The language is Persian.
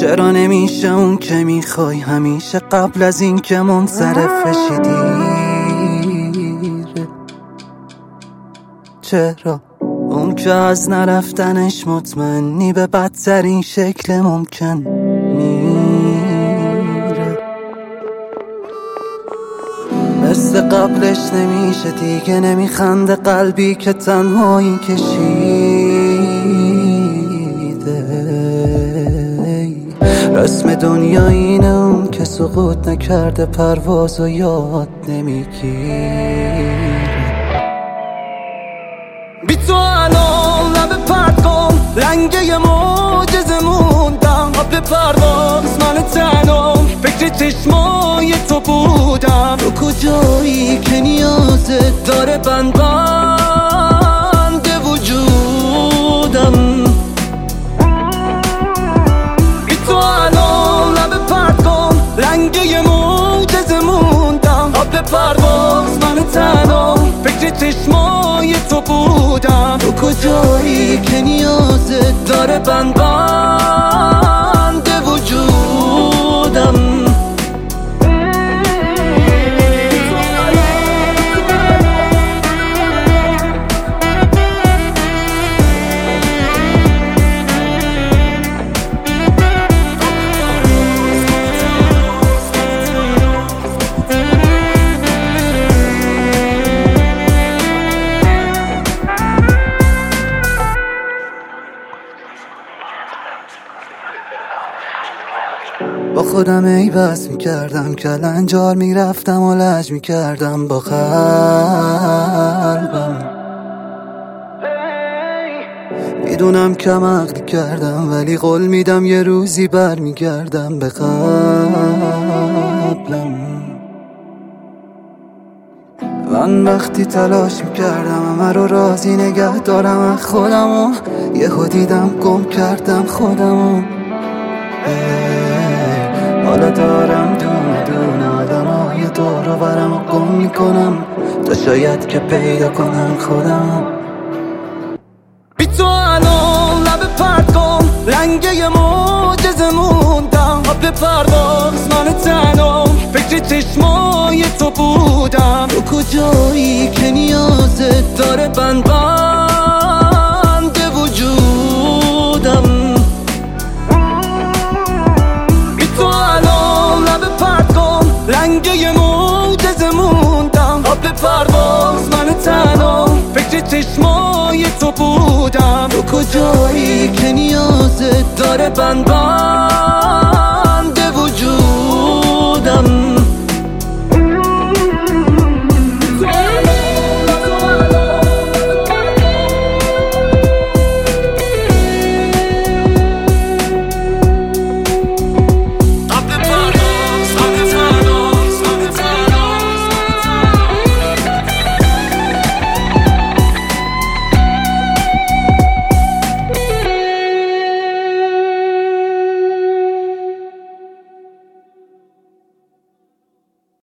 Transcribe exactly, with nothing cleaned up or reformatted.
چرا نمیشه اون که میخوای همیشه قبل از این که منصرف بشی دیره؟ چرا اون که از نرفتنش مطمئنی به بدترین شکل ممکن میره؟ مثل قبلش نمیشه دیگه، نمیخنده قلبی که تنهایی کشیده. رسم دنیا اینه اون که سقوط نکرده پرواز و یاد نمیگیره. بی تو الان لب پرد کن، لنگه معجزه موندم. قبل پرواز من تنم فکر چشمای تو بودم. تو کجایی که نیازت داره بند بند وجودم. بی تو الان لب پرد کن، لنگه معجزه موندم. قبل پرواز من تنم فکر چشمای تو بودم. تو کجایی که نیازت داره بند بند وجودم. با خودم ای بس میکردم، کلنجار میرفتم و لج میکردم با قلبم. میدونم کم عقلی کردم ولی قول میدم یه روزی بر میگردم به قبلم. من وقتی تلاش میکردم همه رو راضی نگه دارم از خودم و یهو دیدم گم کردم خودم و حالا دارم دونه دونه آدمای دور و برم و گم میکنم تا شاید که پیدا کنم خودم. بی تو الان لب پرد کن، لنگه معجزه موندم. قبل پرواز من تنم فکر چشمای تو بودم. تو کجایی که نیازت داره بند بند وجودم. لنگه معجزه موندم. قبل پرواز من تنم فکر چشمای تو بودم. تو کجایی که نیازت داره بند بند